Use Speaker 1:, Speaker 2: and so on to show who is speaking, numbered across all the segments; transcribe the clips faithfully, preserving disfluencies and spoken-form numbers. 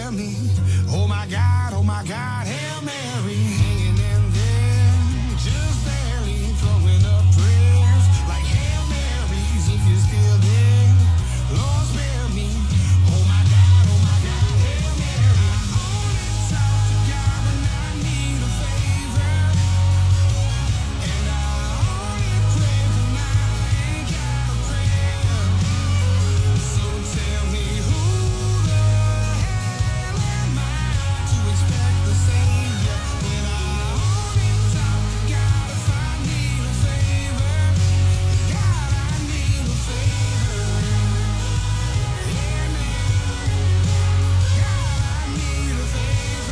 Speaker 1: spare me. Oh my God, oh my God, Hail Mary. Hanging in there, just barely throwing up prayers. Like Hail Marys, if you're still there, Lord spare me. Oh my God, oh my God, Hail Mary. I only talk to God when I need a favor. And I only pray when I ain't got a prayer. So tell me who the hell am I to expect the Savior when I only talk to God if I need a favor? God, I need a favor. Amen. God, I need a favor.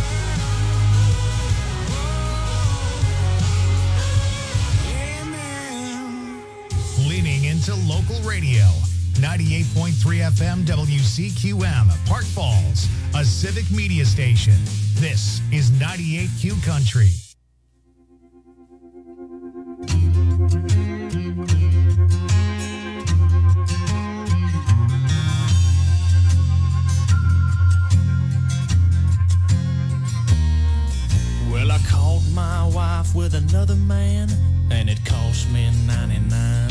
Speaker 1: Amen.
Speaker 2: Leaning into local radio. ninety-eight point three F M W C Q M, Park Falls, a civic media station. This is ninety-eight Q Country.
Speaker 3: Well, I caught my wife with another man, and it cost me ninety-nine.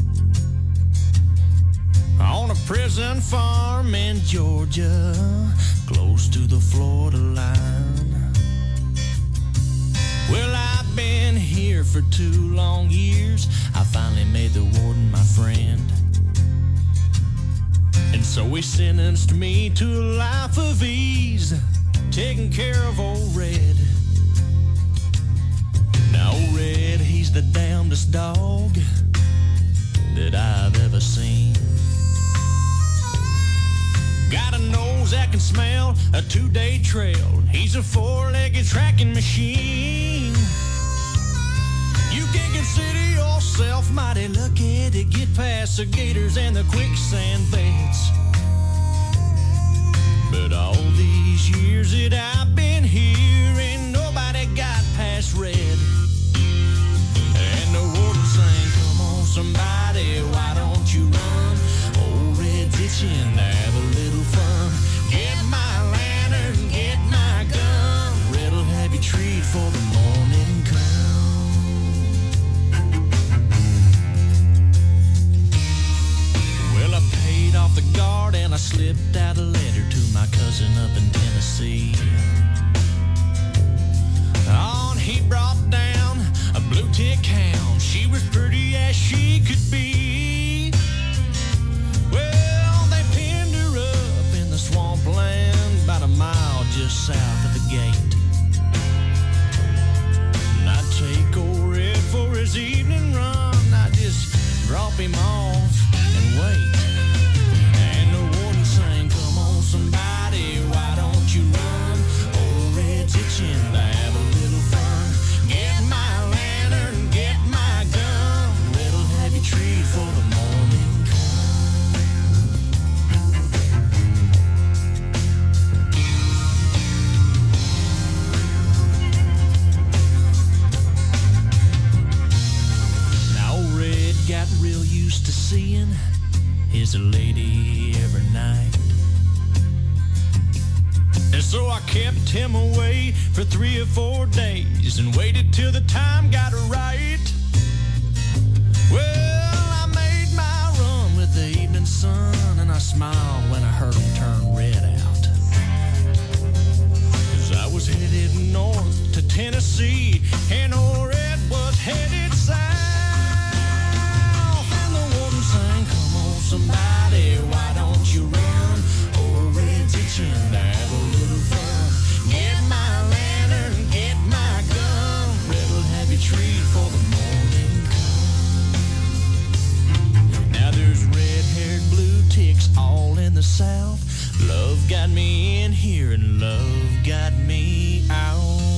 Speaker 3: On a prison farm in Georgia, close to the Florida line. Well, I've been here for two long years. I finally made the warden my friend. And so he sentenced me to a life of ease, taking care of old Red. Now, old Red, he's the damnedest dog that I've ever seen. Got a nose that can smell a two-day trail. He's a four-legged tracking machine. You can consider yourself mighty lucky to get past the gators and the quicksand beds. But all these years that I've been here, ain't nobody got past Red. And the warden sang, come on somebody, why don't you run? Old Red's itching to have a little fun. Get my lantern, get my gun. Red'll have you treat for the morning come. Well, I paid off the guard and I slipped out a letter to my cousin up in Tennessee. On he brought down a blue tick hound. She was pretty as she could be. Well, they pinned her up in the swampland about a mile just south of the gate. And I'd take old Red for his evening run. I'd just drop him off and wait. And the warden sang, come on somebody, why don't you run? Old Red's itching to have a little fun. Get my lantern, get my gun. Red'll have you treat for the morning Now Red got real used to seeing his lady every night. And so I kept him away for three or four days and waited till the time got right. Well, I made my run with the evening sun, and I smiled when I heard him turn Red out. 'Cause I was headed north to Tennessee, and old Red was headed south. And the warden sang, come on somebody, why don't you run? Old Red's itching to have a little fun. Get my lantern, get my gun. Red'll have you treat for the morning come. Now there's red-haired blue ticks all in the south. Love got me in here and love got me out.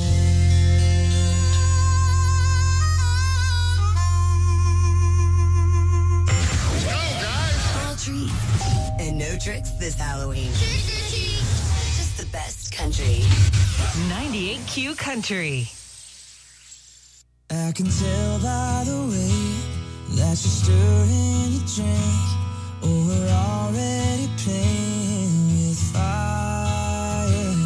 Speaker 4: All treats and no tricks this Halloween. Just the best country.
Speaker 5: ninety-eight Q Country.
Speaker 6: I can tell by the way that you're stirring your drink. Oh, we're already playing with fire.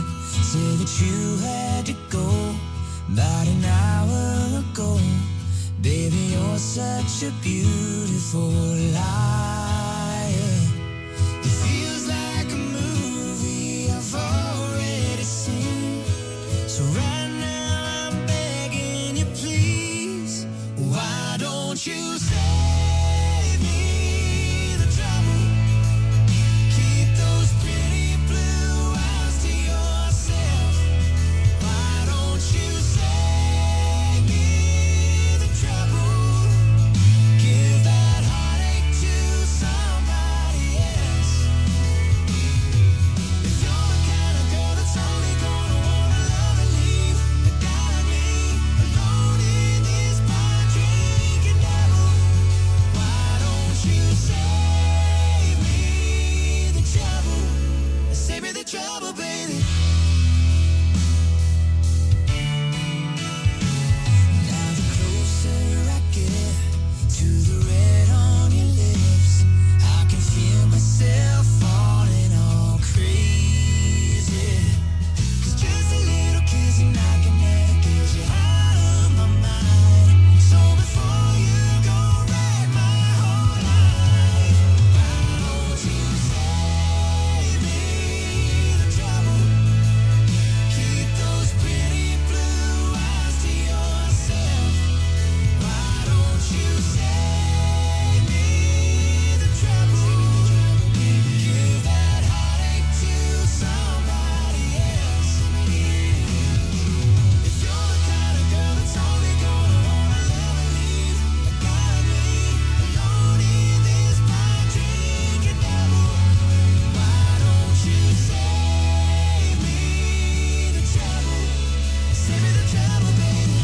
Speaker 6: that you had to go about an hour ago. Baby, you're such a beautiful lie. It feels like a movie I've already seen. So right now I'm begging you, please, why don't you save me the trouble? Keep those pretty blue eyes to yourself. Why don't you save me the trouble? Give that heartache to somebody else. If you're the kind of girl that's only gonna wanna love and leave a guy like me alone in this bar drinking devil, why don't you save me the trouble? Save me the trouble, baby. Now the closer I get to the red on your lips, I can feel myself falling all crazy. 'Cause just a little kiss and I can never get you out of my mind. So before you go wreck my whole life, why don't you save me the trouble? Keep those pretty blue eyes to yourself. Why don't you save me the trouble? Give that heartache to somebody else. If you're the kind of girl that's only gonna wanna love and leave a guy like me alone in this bar drinking devil, why don't you save me the trouble? Save me the trouble, baby.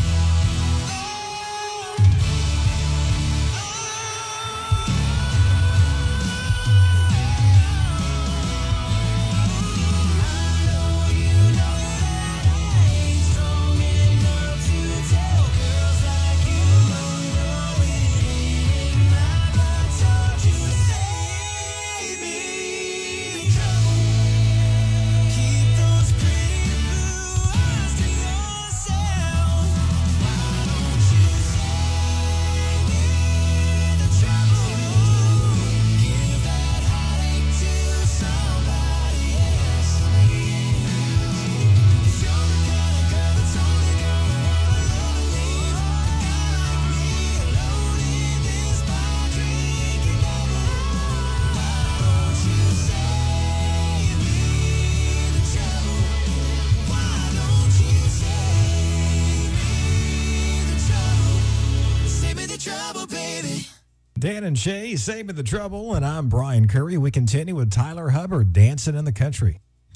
Speaker 7: Dan and Shay, Save Me the Trouble, and I'm Brian Curry. We continue with Tyler Hubbard, Dancing in the Country.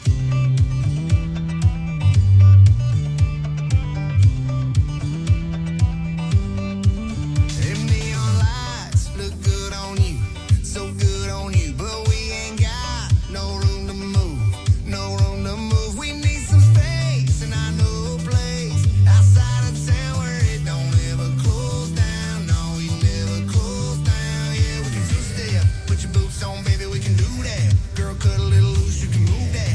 Speaker 1: Them neon lights look good on you, so good on you, but we ain't got no room to move, no room to move. We need some space, and I know a place outside of town where it don't ever close down. No, we never close down. Yeah, we can two-step, put your boots on, baby, we can do that. Girl, cut a little loose, you can move that.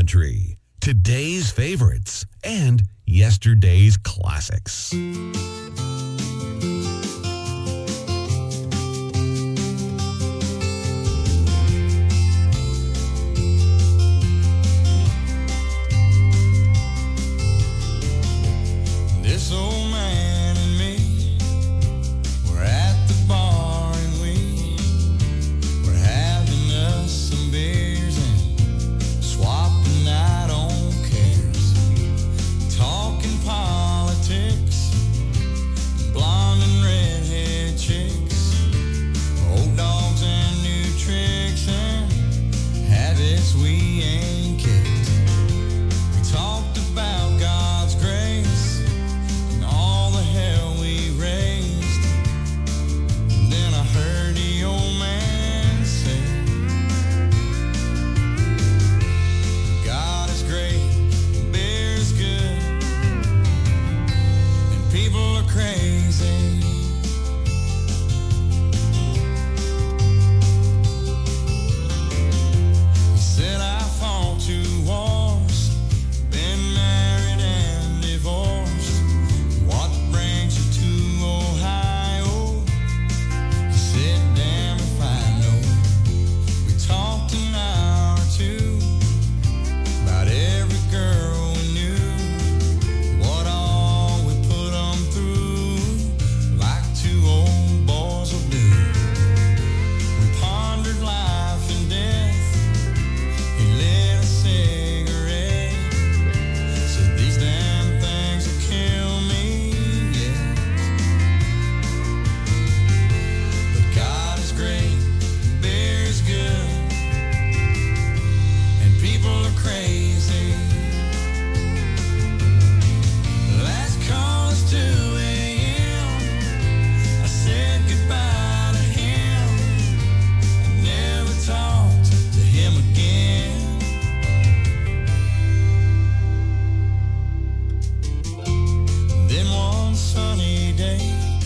Speaker 8: Country. Today's favorites and yesterday's classics.
Speaker 3: This old man and me were at the bar and we were having us some beers and swapping out on cares, talking politics, blonde and redhead chicks, old dogs and new tricks and habits we ain't kicked. We talked about God's grace, all the hell we raised. And then I heard the old man say, God is great, beer is good, and people are crazy. He said I fought two wars, been married and divorced. What brings you to Ohio? He said, damn if I know. We talked an hour or two about every girl we knew, what all we put 'em through, like two old boys will do. We pondered life and death. He lit a cigarette, said these damn things will kill me, yeah. But God is great, beer is good, and people are crazy. Last call is two a.m. I said goodbye to him. I never talked to him again. Then one sunny day,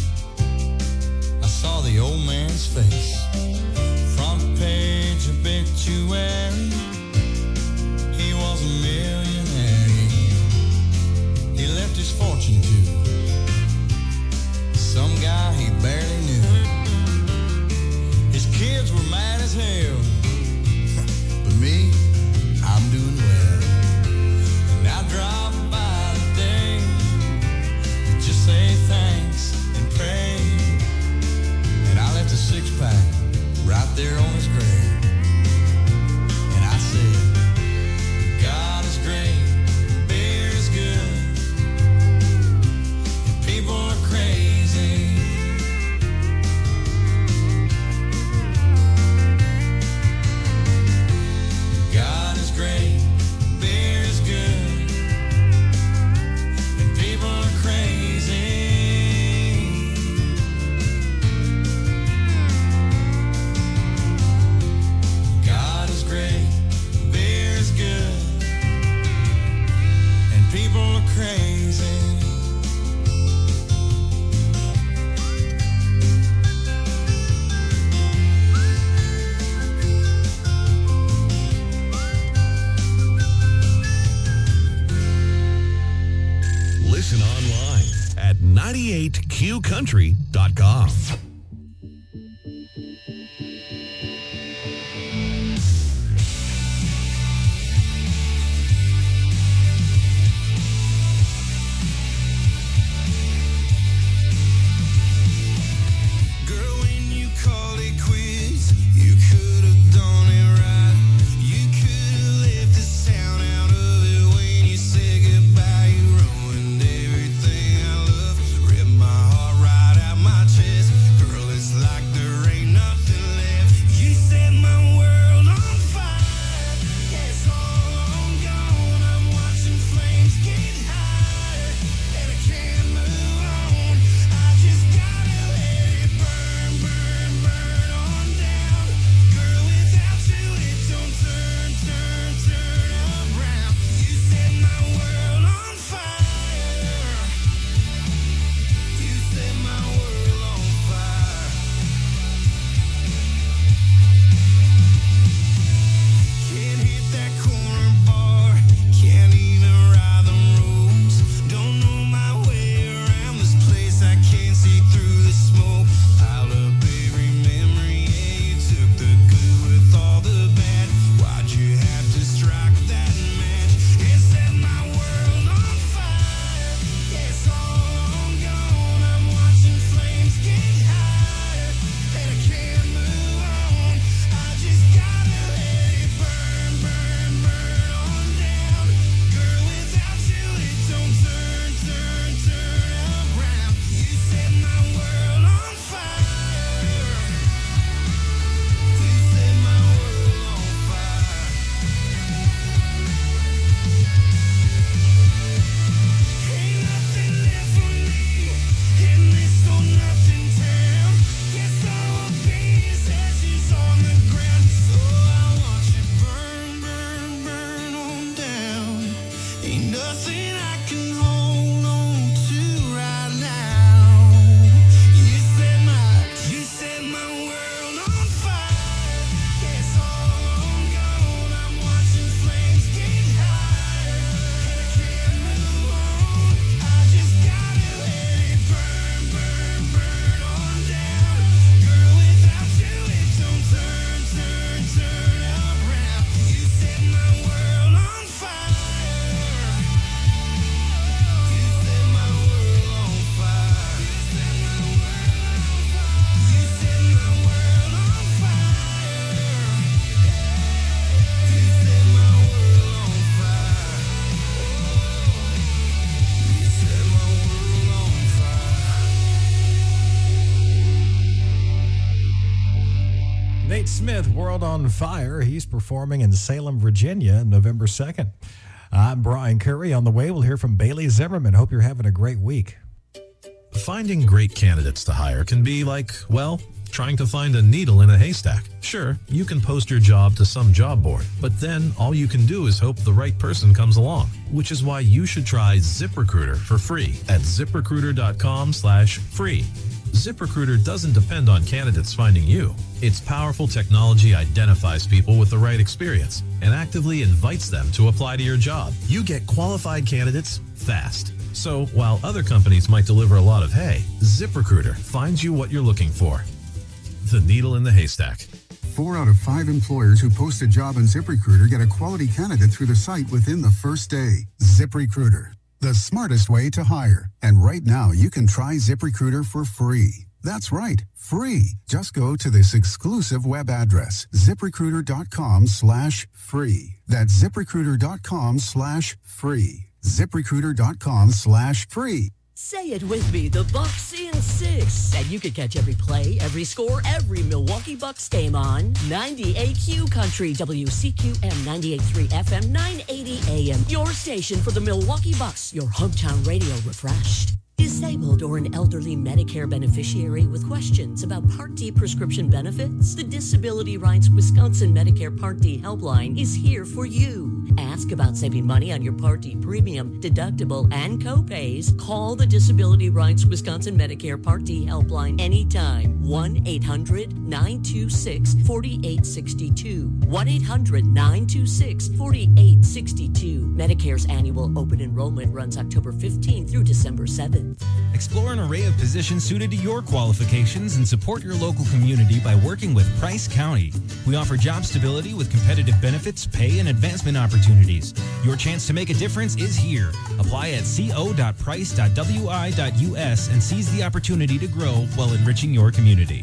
Speaker 3: I saw the old man's face. Front page obituary, he was a millionaire. He left his fortune to some guy he barely knew. His kids were mad as hell, but me, I'm doing well. And I drop by today to just say thanks and pray. And I left a six pack right there on his grave. And I said, God is great, beer is good, and people are crazy. God is great, beer is good, and people are crazy. God is great, beer is good, and people are crazy.
Speaker 8: Listen online at ninety-eight q country dot com.
Speaker 3: Girl, when you called it quits, you could have done it right. You could have left the sound out of it when you said goodbye. You ruined everything I love, ripped my heart right out my chest. Girl,
Speaker 7: Smith, World on Fire. He's performing in Salem, Virginia, November second. I'm Brian Curry. On the way, we'll hear from Bailey Zimmerman. Hope you're having a great week.
Speaker 9: Finding great candidates to hire can be like, well, trying to find a needle in a haystack. Sure, you can post your job to some job board, but then all you can do is hope the right person comes along, which is why you should try ZipRecruiter for free at ZipRecruiter.com slash free. ZipRecruiter doesn't depend on candidates finding you. Its powerful technology identifies people with the right experience and actively invites them to apply to your job. You get qualified candidates fast. So while other companies might deliver a lot of hay, ZipRecruiter finds you what you're looking for. The needle in the haystack.
Speaker 10: Four out of five employers who post a job on ZipRecruiter get a quality candidate through the site within the first day. ZipRecruiter, the smartest way to hire. And right now, you can try ZipRecruiter for free. That's right, free. Just go to this exclusive web address, ZipRecruiter.com slash free. That's ZipRecruiter.com slash free. ZipRecruiter.com slash free.
Speaker 11: Say it with me, the Bucks in six. And you can catch every play, every score, every Milwaukee Bucks game on ninety-eight Q Country, W C Q M ninety-eight point three F M, nine eighty A M. Your station for the Milwaukee Bucks, your hometown radio refreshed. Disabled or an elderly Medicare beneficiary with questions about Part D prescription benefits? The Disability Rights Wisconsin Medicare Part D helpline is here for you. Ask about saving money on your Part D premium, deductible, and copays. Call the Disability Rights Wisconsin Medicare Part D helpline anytime. one eight hundred nine two six four eight six two. one eight hundred nine two six four eight six two. Medicare's annual open enrollment runs October fifteenth through December seventh.
Speaker 12: Explore an array of positions suited to your qualifications and support your local community by working with Price County. We offer job stability with competitive benefits, pay, and advancement opportunities. Your chance to make a difference is here. Apply at co dot price dot w i dot u s and seize the opportunity to grow while enriching your community.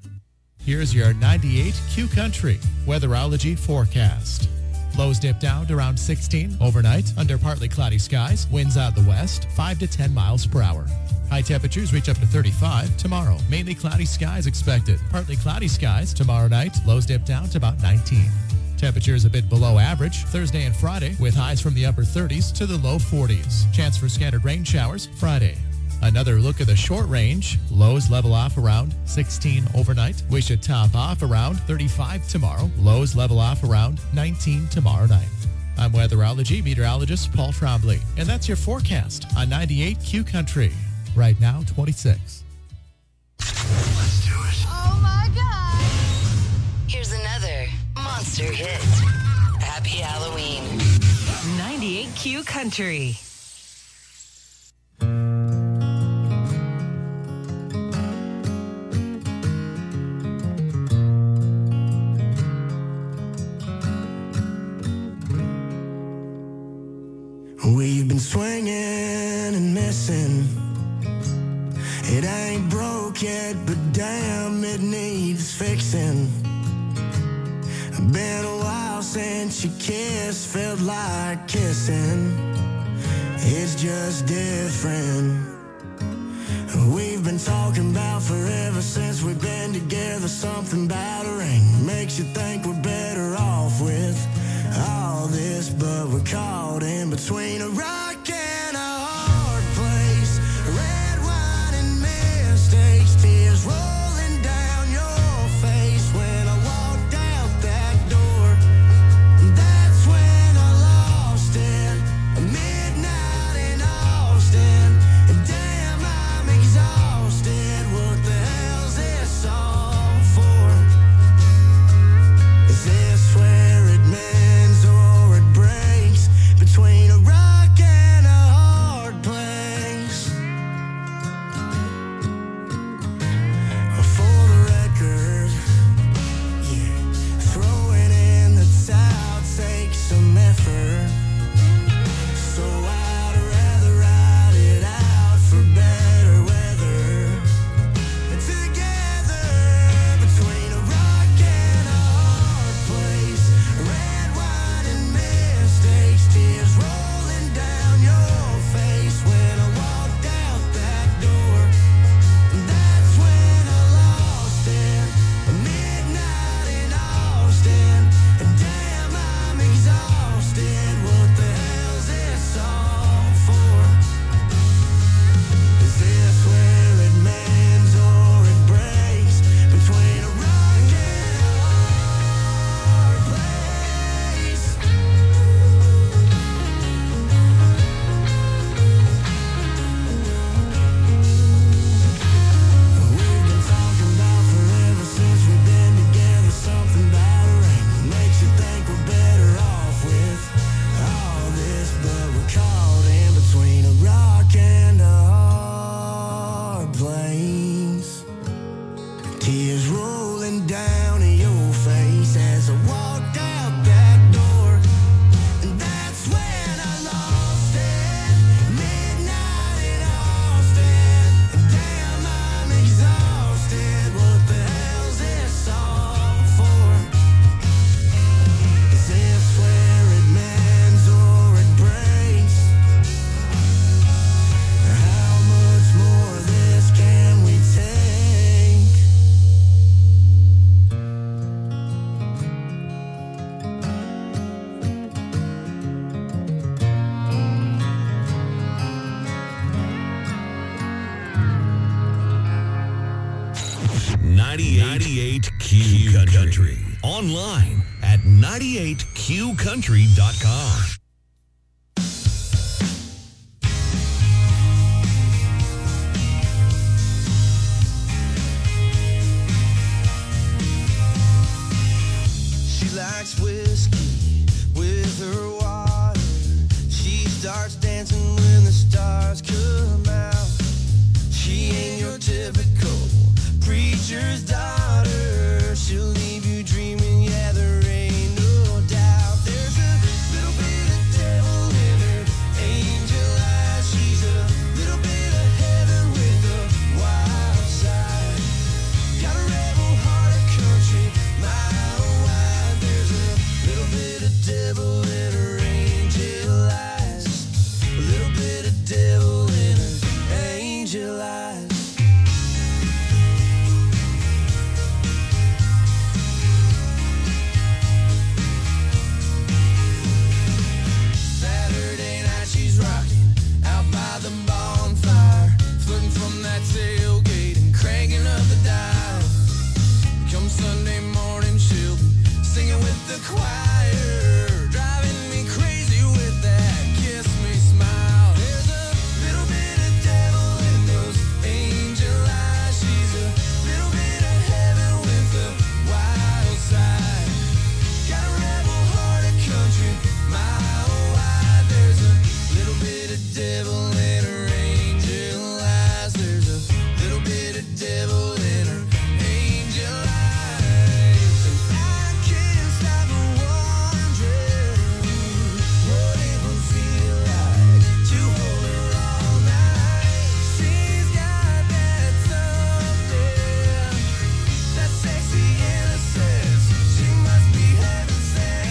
Speaker 13: Here's your ninety-eight Q Country weatherology forecast. Lows dip down to around sixteen overnight under partly cloudy skies. Winds out the west, five to ten miles per hour. High temperatures reach up to thirty-five tomorrow. Mainly cloudy skies expected. Partly cloudy skies tomorrow night. Lows dip down to about nineteen. Temperatures a bit below average Thursday and Friday with highs from the upper thirties to the low forties. Chance for scattered rain showers Friday. Another look at the short range. Lows level off around sixteen overnight. We should top off around thirty-five tomorrow. Lows level off around nineteen tomorrow night. I'm weatherology meteorologist Paul Trombley, and that's your forecast on ninety-eight Q Country. Right now, twenty-six.
Speaker 8: Let's do it.
Speaker 4: Oh my God. Here's another monster hit. Happy Halloween.
Speaker 5: ninety-eight Q Country.
Speaker 6: We've been swinging and missing. It ain't broke yet, but damn, it needs fixing. Been a while since you kissed, felt like kissing. It's just different. We've been talking about forever since we've been together. Something about a ring makes you think we're better off with all this, but we're caught in between a rock and a hard place. Red wine and mistakes, tears rolling down your face. When I walked out that door, that's when I lost it. Midnight in Austin, and damn, I'm exhausted. What the hell's this all for? Is this where it mends or it breaks? Between a rock and
Speaker 8: ninety-eight Q Country. Online at ninety-eight q country dot com.
Speaker 6: She likes whiskey with her water. She starts dancing when the stars come out. She ain't your typical preacher's daughter. She'll leave you dreaming, yeah, there ain't no doubt. There's a little bit of devil in her angel eyes. She's a little bit of heaven with a wild side. Got a rebel heart of country, mile wide. There's a little bit of devil in her angel eyes. A little bit of devil in her angel eyes. Saturday night she's rocking out by the bonfire, flirting from that tailgate and cranking up the dial. Come Sunday morning she'll be singing with the choir, driving me crazy with that kiss me smile. There's a little bit of devil in those angel eyes. She's a little bit of heaven with the wild side. Got a rebel heart of country, mile wide. There's a little bit of devil in her angel eyes. There's a little bit of devil in her angel eyes. And I can't stop wondering what it would feel like to hold her all night. She's got that something, that sexy innocence. She must be heaven sent.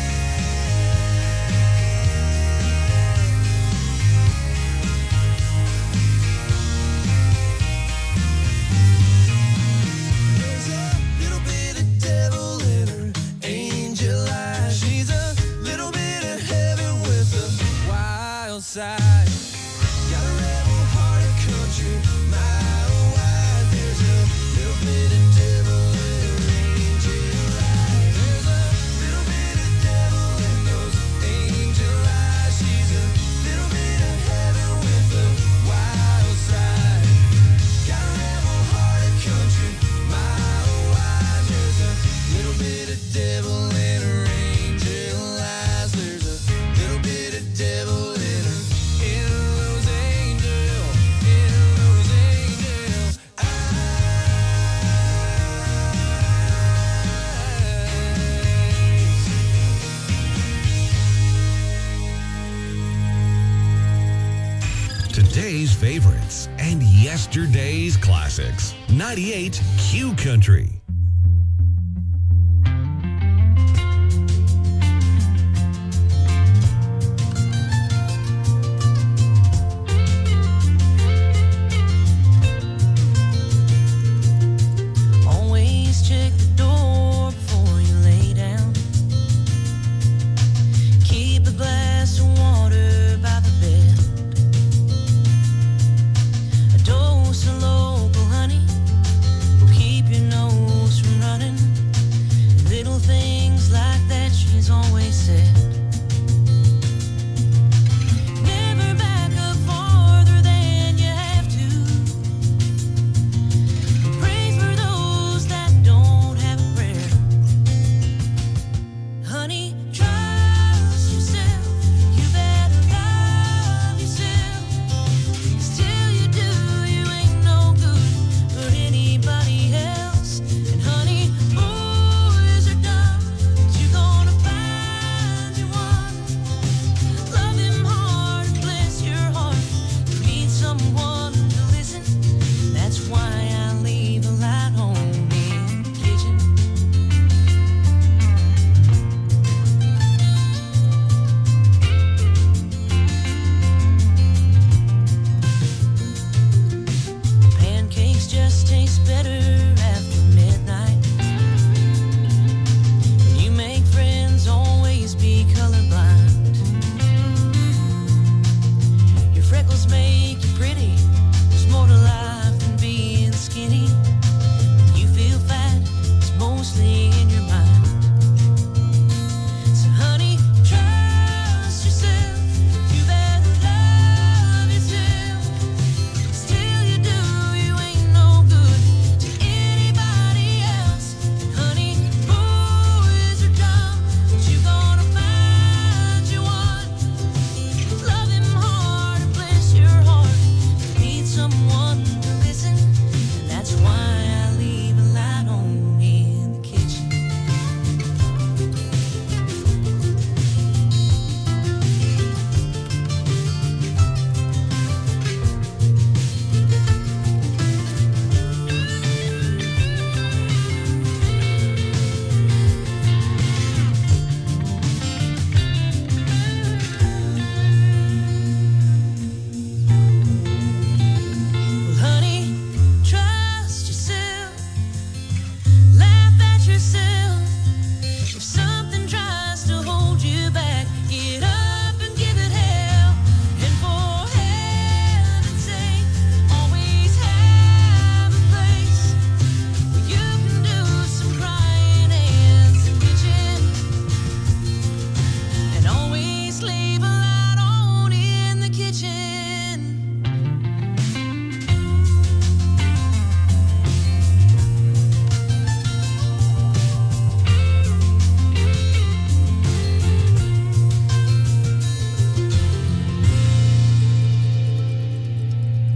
Speaker 6: There's a little bit of devil in her angel eyes. She's a little bit of heaven with a wild side. Got a rebel heart of country, mile wide. There's a little bit of devil in her angel eyes. There's a little bit of devil in those angel eyes. She's a little bit of heaven with a wild side. Got a rebel heart of country, mile wide. There's a little bit of devil in her angel eyes. There's a little bit of devil in her, in those angel, in those angel
Speaker 8: Today's favorites and yesterday's classics. ninety-eight Q Country.
Speaker 6: Always check the door before you lay down. Keep a glass of water by the bed. A dose of local honey will keep your nose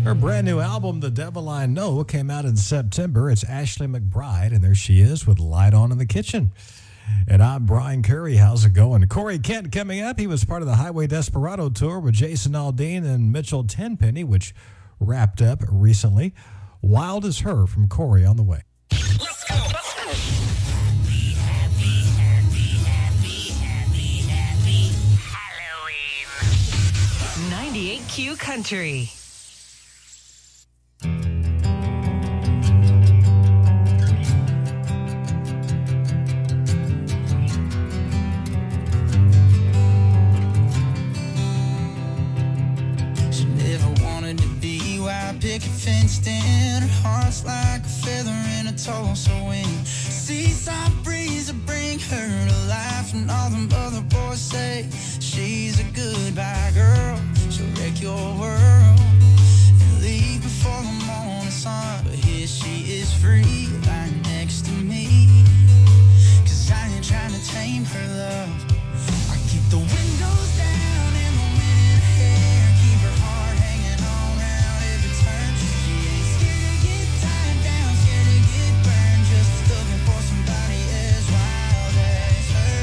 Speaker 7: Her brand new album, The Devil I Know, came out in September. It's Ashley McBryde, and there she is with Light On in the Kitchen. And I'm Brian Curry. How's it going? Corey Kent coming up. He was part of the Highway Desperado tour with Jason Aldean and Mitchell Tenpenny, which wrapped up recently. Wild as Her from Corey on the way.
Speaker 6: Let's go. Let's go. Happy, happy, happy, happy, happy, happy Halloween.
Speaker 5: ninety-eight Q Country.
Speaker 6: Picket fenced in, her heart's like a feather in a Tulsa wind. Seaside breeze will bring her to life, and all them other boys say she's a goodbye girl. She'll wreck your world and leave before the morning sun. But here she is free, lying next to me. Cause I ain't trying to tame her love. I keep the windows down and the wind in her hair, keep her heart hanging on round every turn. She ain't scared to get tied down, scared to get burned, just looking for somebody as wild as her.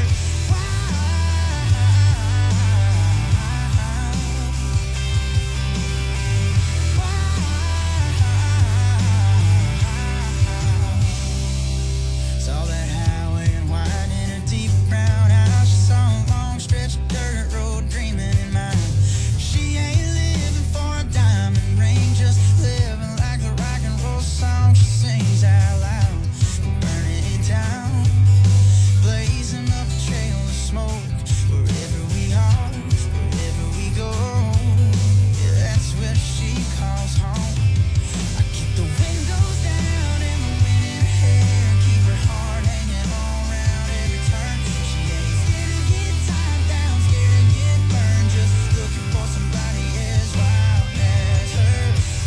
Speaker 6: Saw that highway and wide in her deep brown eyes. She saw a long stretch of dirt road dreaming in mind. She ain't living for a diamond ring, just living like the rock and roll song she sings out loud. Burning it down, blazing up a trail of smoke. Wherever we are, wherever we go, yeah, that's where she calls home. I keep the windows down and the wind in her hair, keep her heart hanging on round every turn. She ain't scared to get tied down, scared to get burned, just looking for somebody as wild as her.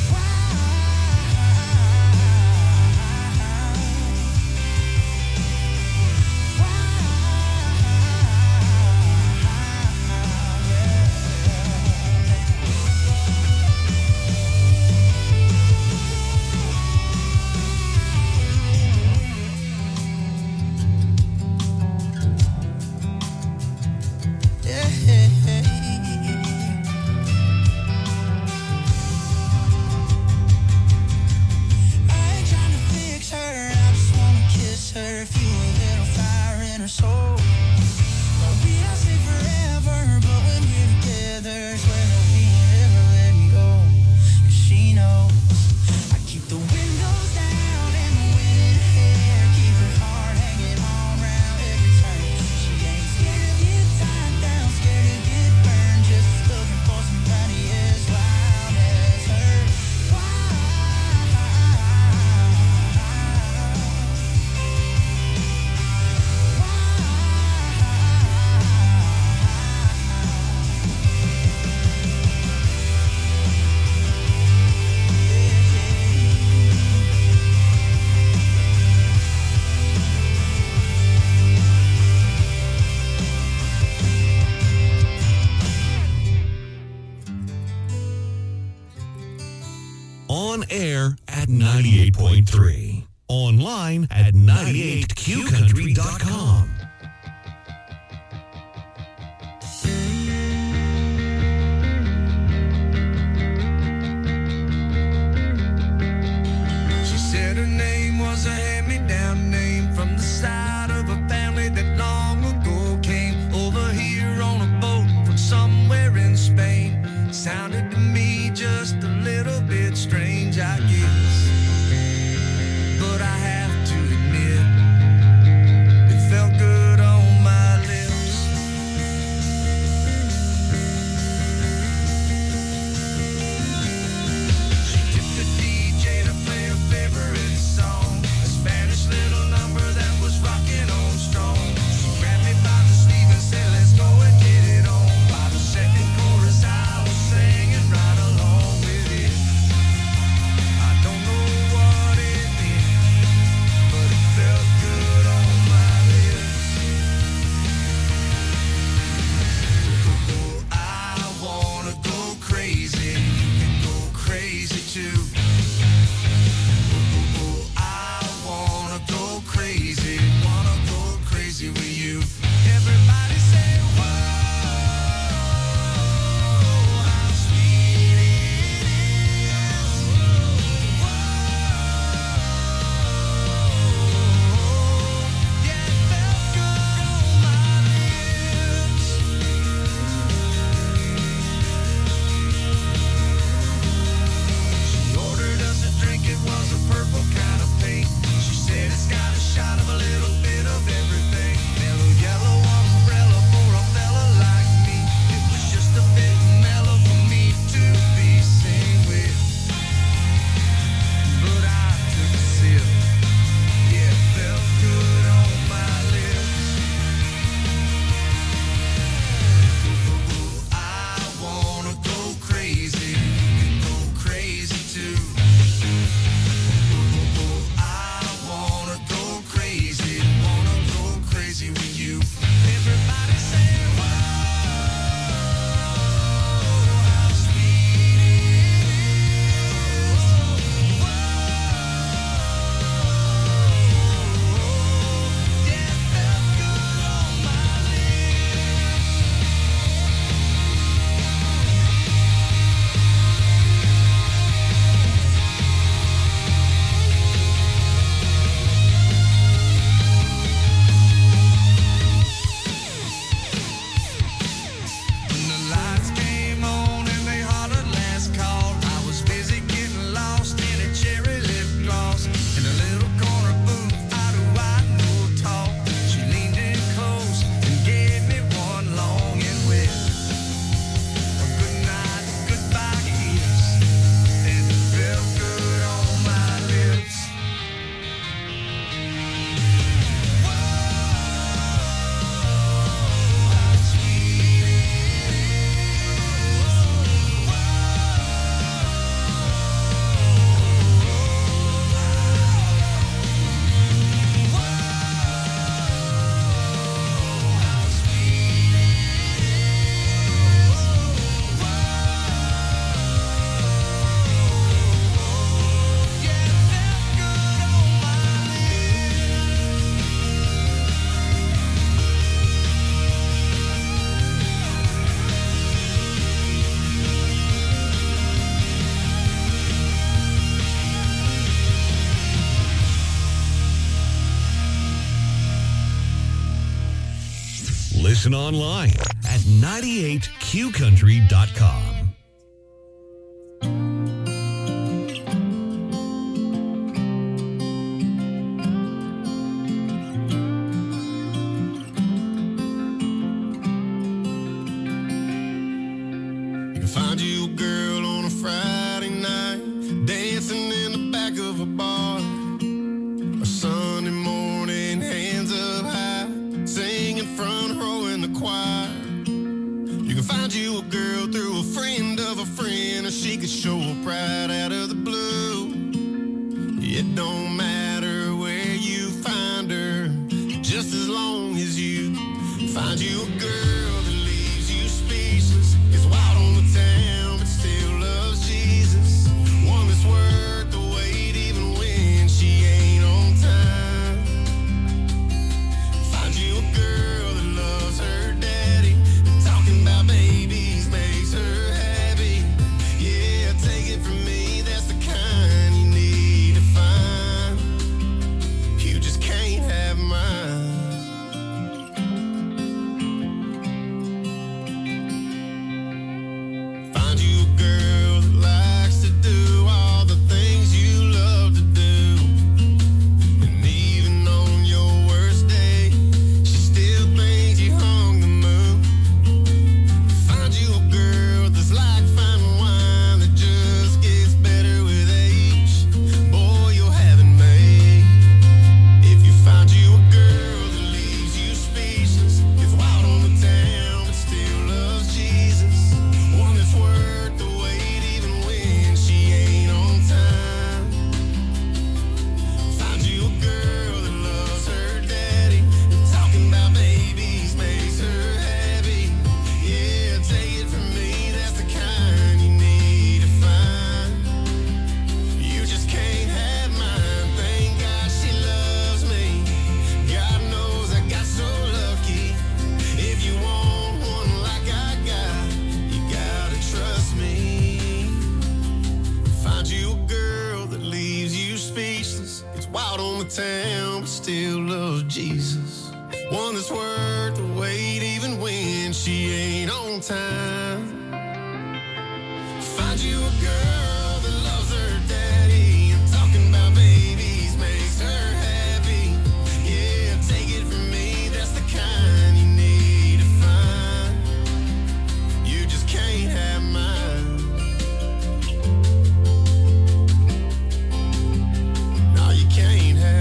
Speaker 6: I ain't trying to fix her, I just wanna kiss her, feel a little fire in her soul. Well, we are safe forever, but when we're together, swear that we ain't ever letting go. 'Cause she knows I keep the windows down and the wind in her hair, keep her heart hanging on round every turn. She ain't scared to get tied down, scared to get burned, just looking for somebody as wild as her.
Speaker 8: On air at ninety-eight point three. Online at ninety-eight q country dot com.
Speaker 1: She said her name was a hand-me-down name from the side of a family that long ago came over here on a boat from somewhere in Spain. Sounded to me just a little bit strange, I guess, but I have to admit it felt good on my lips. She tipped the D J to play her favorite song, a Spanish little number that was rocking on strong. She grabbed me by the sleeve and said, let's go and get it on. By the second chorus I was singing right along with it. I don't know what it meant,
Speaker 8: Listen online at ninety-eight q country dot com.
Speaker 1: Find you a girl on a Friday night, dancing in the back of a bar. A Sunday morning, hands up high, singing front row in the choir. You can find you a girl through a friend of a friend, or she could show up right out of the blue. It don't matter where you find her, just as long as you find you a girl. Town, but still loves Jesus. One that's worth the wait, even when she ain't on time. Find you a girl that loves her daddy, and talking about babies makes her happy. Yeah, take it from me, that's the kind you need to find. You just can't have mine. No, you can't have.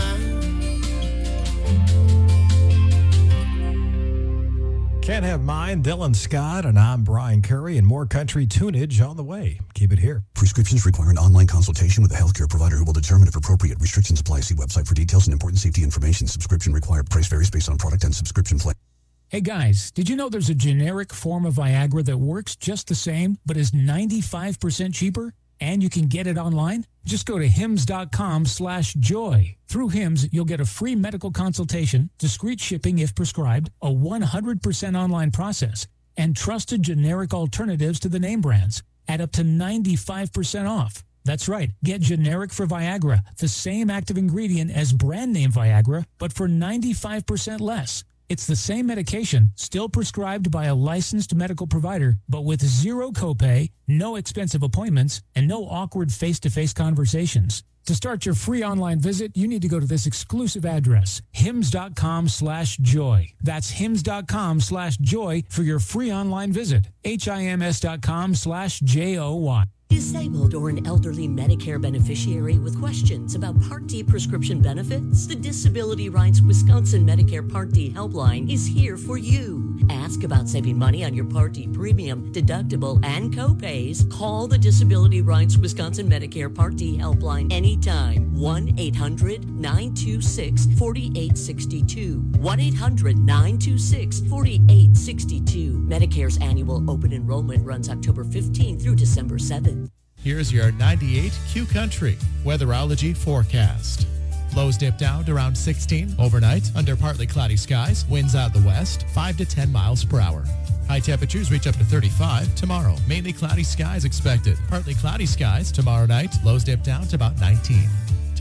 Speaker 7: Can't Have Mine, Dylan Scott, and I'm Brian Curry, and more country tunage on the way. Keep it here.
Speaker 14: Prescriptions require an online consultation with a healthcare provider who will determine if appropriate. Restrictions apply. See website for details and important safety information. Subscription required. Price varies based on product and subscription plan.
Speaker 15: Hey guys, did you know there's a generic form of Viagra that works just the same, but is ninety-five percent cheaper? And you can get it online? Just go to hims.com slash joy. Through Hims, you'll get a free medical consultation, discreet shipping if prescribed, a one hundred percent online process, and trusted generic alternatives to the name brands at up to ninety-five percent off. That's right. Get generic for Viagra, the same active ingredient as brand name Viagra, but for ninety-five percent less. It's the same medication, still prescribed by a licensed medical provider, but with zero copay, no expensive appointments, and no awkward face-to-face conversations. To start your free online visit, you need to go to this exclusive address, hims.com slash joy. That's hims.com slash joy for your free online visit. H-I-M-S.com slash J-O-Y.
Speaker 11: Disabled or an elderly Medicare beneficiary with questions about Part D prescription benefits? The Disability Rights Wisconsin Medicare Part D helpline is here for you. Ask about saving money on your Part D premium, deductible, and copays. Call the Disability Rights Wisconsin Medicare Part D helpline anytime. one eight hundred nine two six four eight six two. one eight hundred nine two six four eight six two. Medicare's annual open enrollment runs October fifteenth through December seventh.
Speaker 13: Here's your ninety-eight Q Country weatherology forecast. Lows dip down to around sixteen overnight under partly cloudy skies. Winds out the west, five to ten miles per hour. High temperatures reach up to thirty-five tomorrow. Mainly cloudy skies expected. Partly cloudy skies tomorrow night. Lows dip down to about nineteen.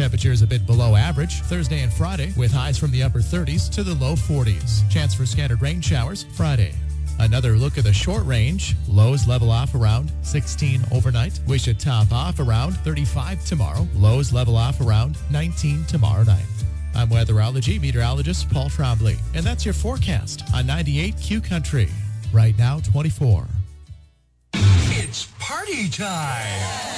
Speaker 13: Temperatures a bit below average Thursday and Friday with highs from the upper thirties to the low forties. Chance for scattered rain showers Friday. Another look at the short range. Lows level off around sixteen overnight. We should top off around thirty-five tomorrow. Lows level off around nineteen tomorrow night. I'm weatherology meteorologist Paul Trombley, and that's your forecast on ninety-eight Q Country. Right now, twenty-four.
Speaker 16: It's party time!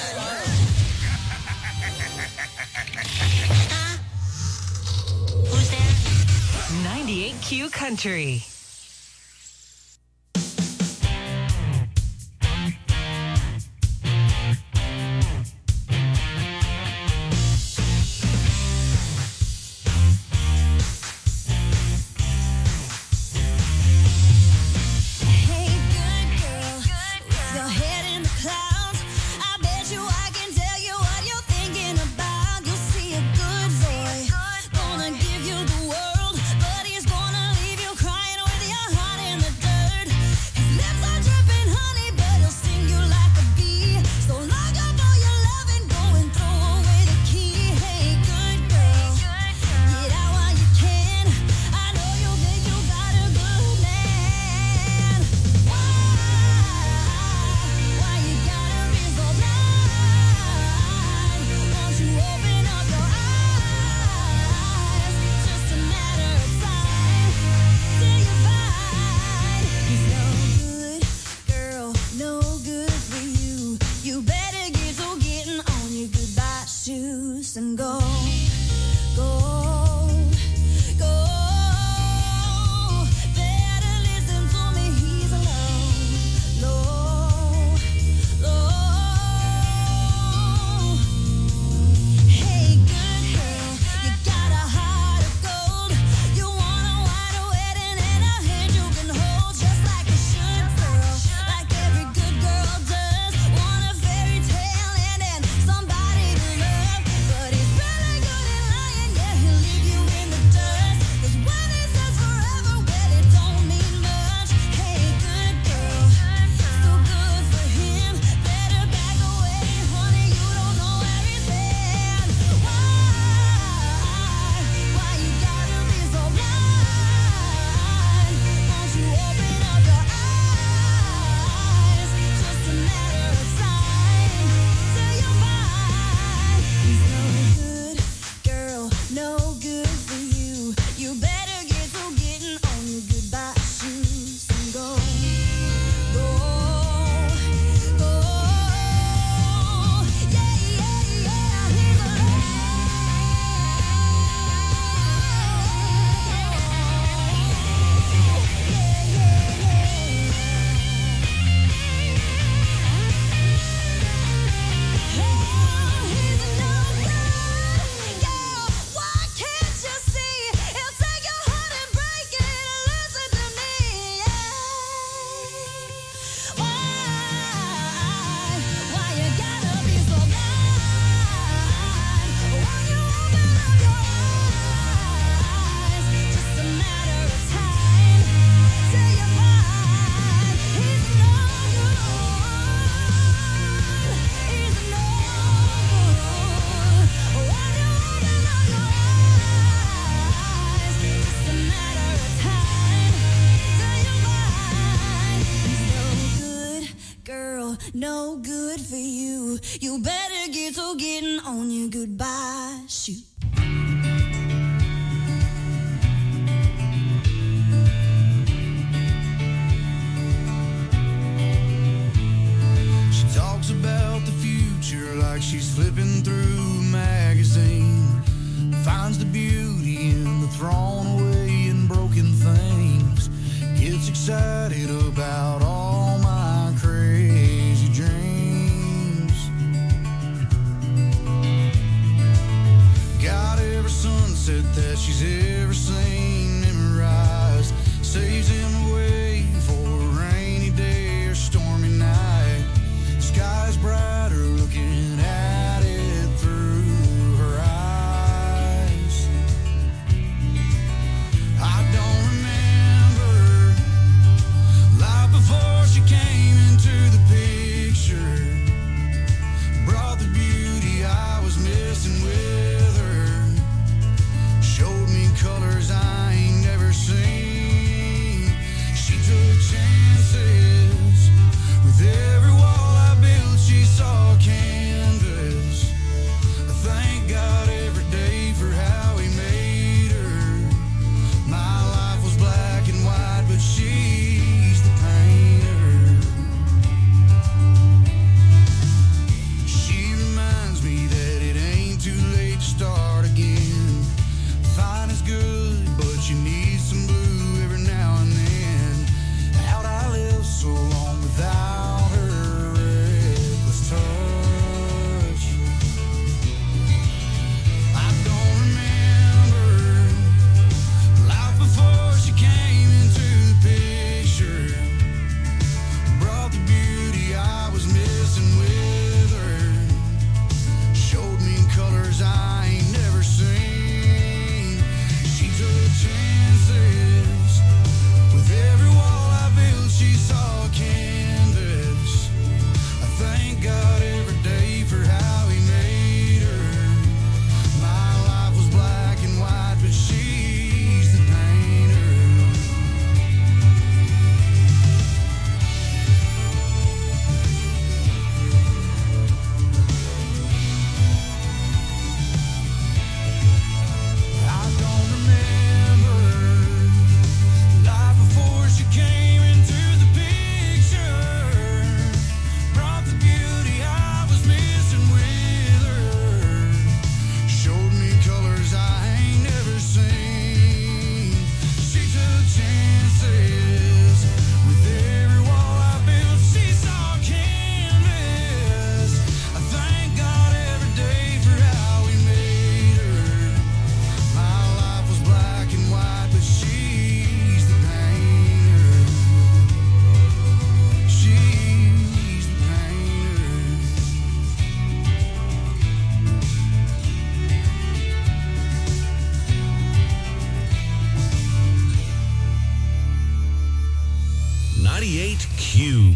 Speaker 5: Who's there? ninety-eight Q Country.
Speaker 6: Gonna give you the world, but he's gonna leave you crying with your heart in the no good for you. You better get to getting on your goodbye shoot.
Speaker 1: She talks about the future like she's flipping through a magazine. Finds the beauty in the thrown away and broken things. Gets excited about all my crazy dreams. Got every sunset that she's ever seen memorized. Saves him away for a rainy day or stormy night. Sky's brighter looking at it through her eyes. I don't remember life before she came into the picture. Brought the beauty I was missing with her.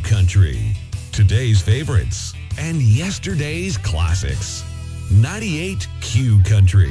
Speaker 8: Country. Today's favorites and yesterday's classics. ninety-eight Q Country.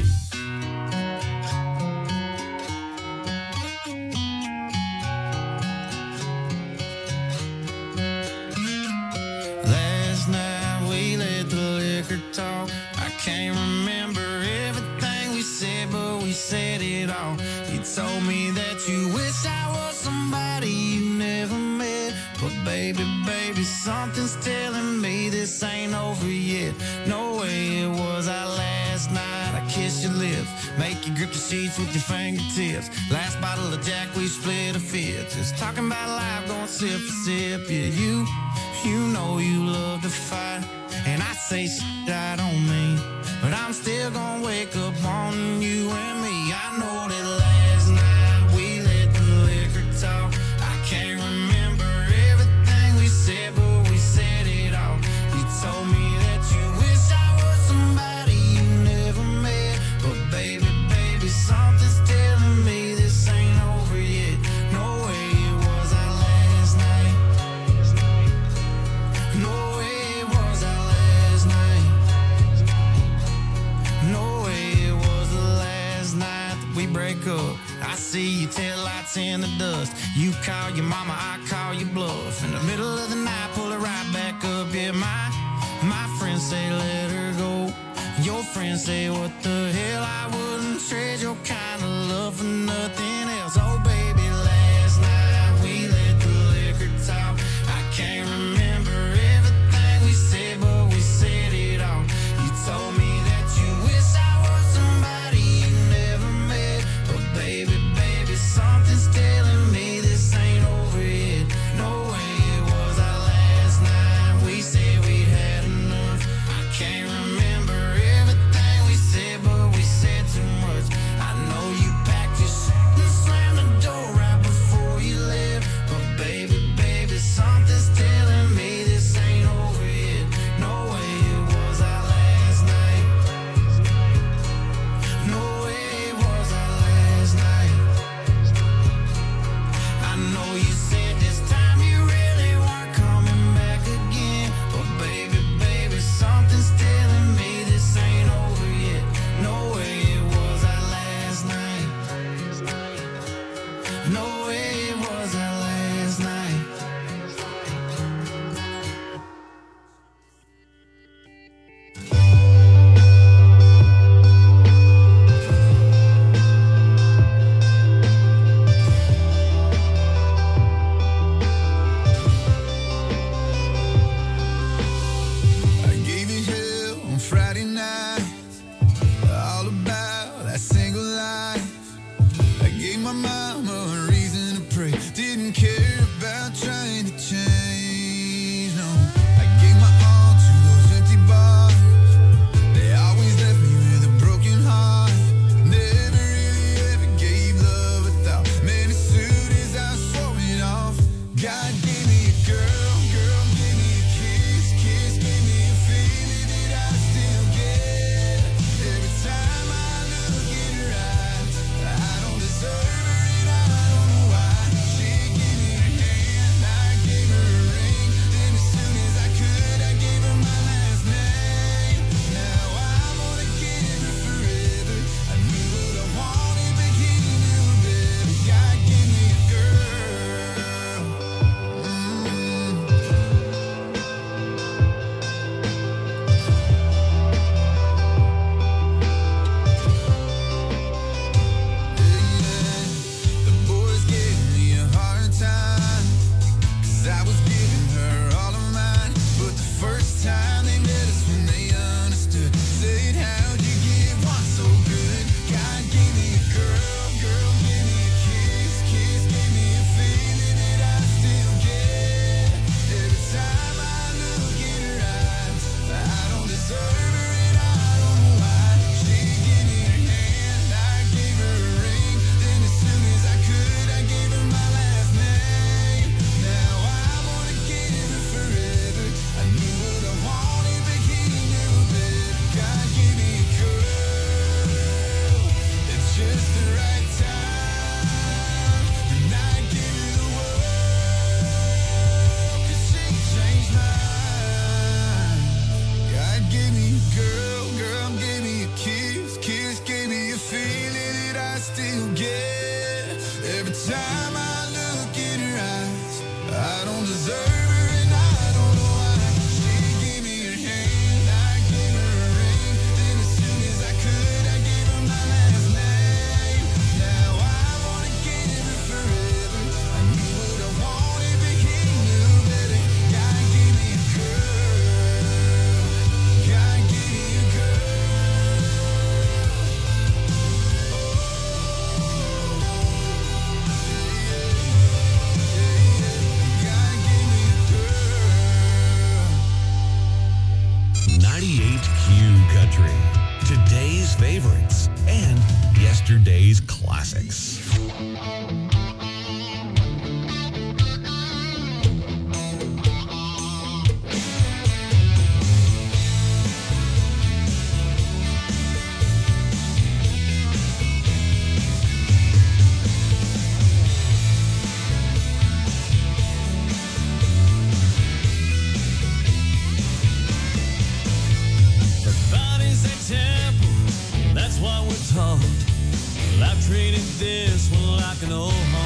Speaker 3: Last night we let the liquor talk. I can't remember everything we said, but we said it all. You told me that you wish I was somebody you never met. But baby, baby, something's telling me this ain't over yet. No way it was our last night. I kissed your lips, make you grip the sheets with your fingertips. Last bottle of Jack, we split a fifth. Just talking about life, going sip for sip. Yeah, you, you know you love to fight. And I say shit I don't mean, but I'm still gonna wake up on you and me. I know that last night we let the liquor talk. I can't remember everything we said, but we said it all. You told me that you wish I was somebody you never met. But baby, baby, something's telling me this ain't over yet. No way it was our last night. No way it was our last night. No way it was the last night that we break up. I see your tail lights in the dust. You call your mama, I call your bluff. In the middle of the night, pull it right back up. Yeah, my, my friends say let her go. Your friends say what the hell, I wouldn't trade your kind of love for nothing else. Oh baby, last night we let the liquor talk. I can't remember everything we said, but we said it all. You told me that you wish I was somebody you never met. But baby, baby, something's telling me this ain't over yet. No way it was our last night. We said we'd had enough. I can't remember everything we said, but we said too much. I know you packed your shit and slammed the door right before you left. But baby, baby, something's telling me this ain't over yet. No way it was our last night. No way it was our last night. I know you said this time you really weren't coming back again. But baby, baby, something's telling me this ain't over yet. No way it was our last night. No way it was our last night.
Speaker 1: I gave you hell on Friday night, all about that single life. I gave my mama a reason to pray, didn't care about trying to change, no. I gave my all to those empty bars, they always left me with a broken heart. Never really ever gave love a thought, man, as soon as I swore it off. God gave me a girl, girl gave me a kiss, kiss gave me a feeling that I still get.
Speaker 8: ninety-eight Q Country. Today's favorites and yesterday's classics.
Speaker 3: That's what we're taught. Well, I've treated this one like an old